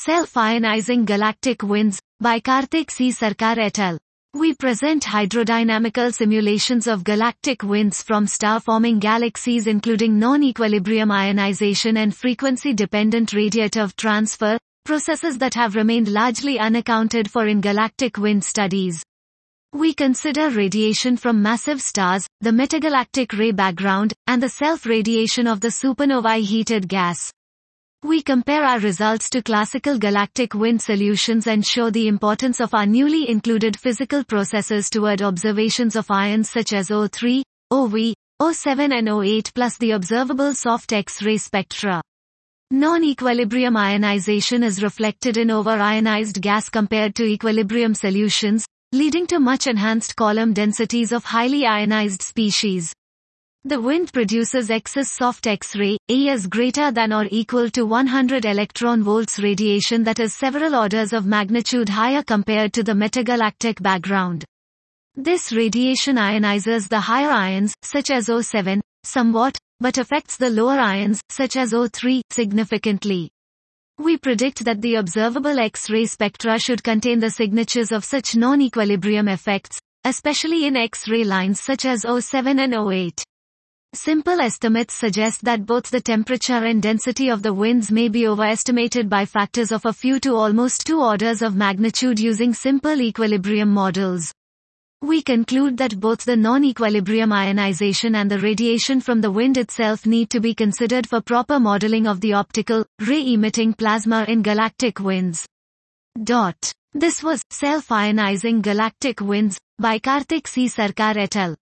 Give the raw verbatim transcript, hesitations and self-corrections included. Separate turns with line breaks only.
Self-ionizing galactic winds, by Karthik C. Sarkar et al. We present hydrodynamical simulations of galactic winds from star-forming galaxies including non-equilibrium ionization and frequency-dependent radiative transfer, processes that have remained largely unaccounted for in galactic wind studies. We consider radiation from massive stars, the metagalactic ray background, and the self-radiation of the supernovae heated gas. We compare our results to classical galactic wind solutions and show the importance of our newly included physical processes toward observations of ions such as O three, O V, O seven and O eight plus the observable soft X-ray spectra. Non-equilibrium ionization is reflected in over-ionized gas compared to equilibrium solutions, leading to much enhanced column densities of highly ionized species. The wind produces excess soft X-ray, A is greater than or equal to one hundred electron volts radiation that is several orders of magnitude higher compared to the metagalactic background. This radiation ionizes the higher ions, such as O seven, somewhat, but affects the lower ions, such as O three, significantly. We predict that the observable X-ray spectra should contain the signatures of such non-equilibrium effects, especially in X-ray lines such as O seven and O eight. Simple estimates suggest that both the temperature and density of the winds may be overestimated by factors of a few to almost two orders of magnitude using simple equilibrium models. We conclude that both the non-equilibrium ionization and the radiation from the wind itself need to be considered for proper modeling of the optical, ray-emitting plasma in galactic winds. Dot. This was Self-Ionizing Galactic Winds, by Karthik C. Sarkar et al.